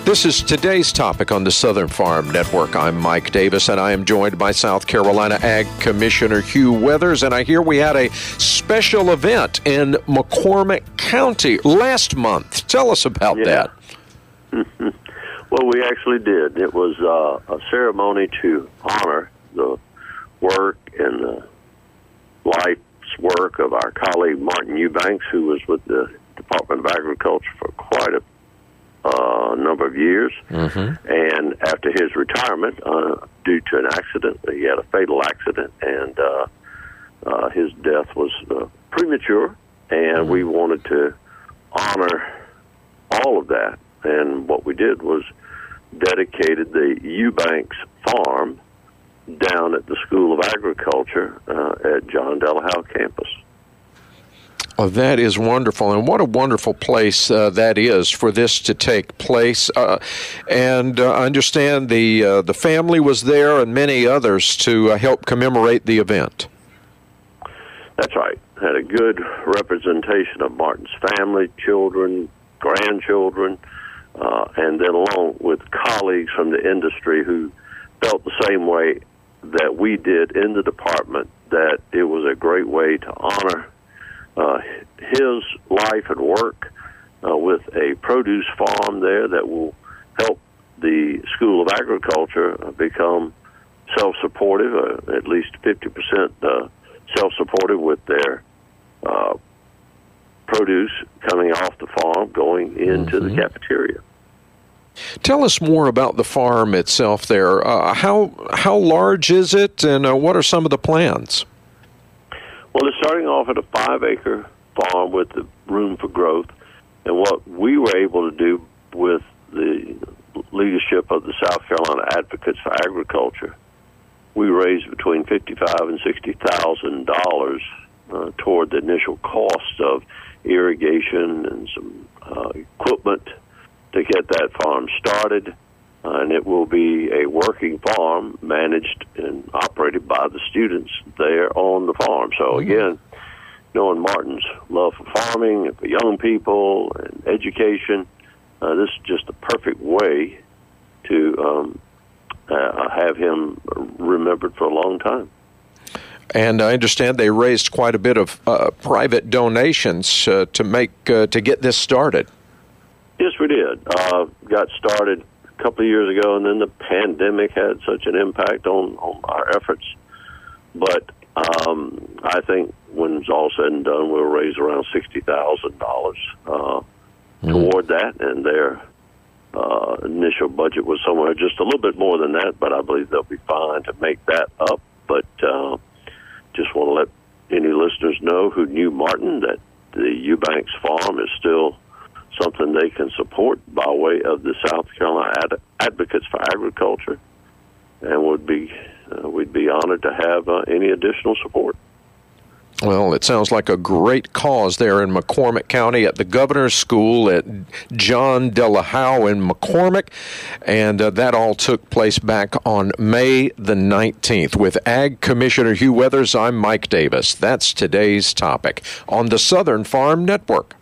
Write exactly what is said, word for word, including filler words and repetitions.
This is today's topic on the Southern Farm Network. I'm Mike Davis, and I am joined by South Carolina Ag Commissioner Hugh Weathers. And I hear we had a special event in McCormick County last month. Tell us about yeah. that. Well, we actually did. It was uh, a ceremony to honor the work and the life's work of our colleague Martin Eubanks, who was with the Department of Agriculture for quite a uh, number of years. Mm-hmm. And after his retirement, uh, due to an accident, he had a fatal accident, and uh, uh, his death was uh, premature, and mm-hmm. we wanted to honor all of that. And what we did was dedicated the Eubanks Farm down at the School of Agriculture uh, at John Delahow campus. Oh, that is wonderful, and what a wonderful place uh, that is for this to take place. Uh, and uh, I understand the uh, the family was there and many others to uh, help commemorate the event. That's right. Had a good representation of Martin's family, children, grandchildren, uh, and then along with colleagues from the industry who felt the same way that we did in the department, that it was a great way to honor Uh, his life and work uh, with a produce farm there that will help the School of Agriculture uh, become self-supportive, uh, at least fifty percent uh, self-supportive with their uh, produce coming off the farm going into mm-hmm. the cafeteria. Tell us more about the farm itself there. Uh, how, how large is it, and uh, what are some of the plans? Well, it's starting off at a five-acre farm with the room for growth. And what we were able to do with the leadership of the South Carolina Advocates for Agriculture, we raised between fifty-five thousand dollars and sixty thousand dollars uh, toward the initial cost of irrigation and some uh, equipment to get that farm started. Uh, and it will be a working farm managed and operated by the students there on the farm. So, again, knowing Martin's love for farming and for young people and education, uh, this is just a perfect way to um, uh, have him remembered for a long time. And I understand they raised quite a bit of uh, private donations uh, to make uh, to get this started. Yes, we did. Uh, got started a couple of years ago, and then the pandemic had such an impact on, on our efforts. But um, I think when it's all said and done, we'll raise around sixty thousand dollars uh, mm. toward that, and their uh, initial budget was somewhere just a little bit more than that, but I believe they'll be fine to make that up. But uh, just want to let any listeners know who knew Martin that the Eubanks Farm is still something they can support by way of the South Carolina Ad- Advocates for Agriculture, and would be uh, we'd be honored to have uh, any additional support. Well, it sounds like a great cause there in McCormick County at the Governor's School at John Delahow in McCormick, and uh, that all took place back on May the nineteenth. With Ag Commissioner Hugh Weathers, I'm Mike Davis. That's today's topic on the Southern Farm Network.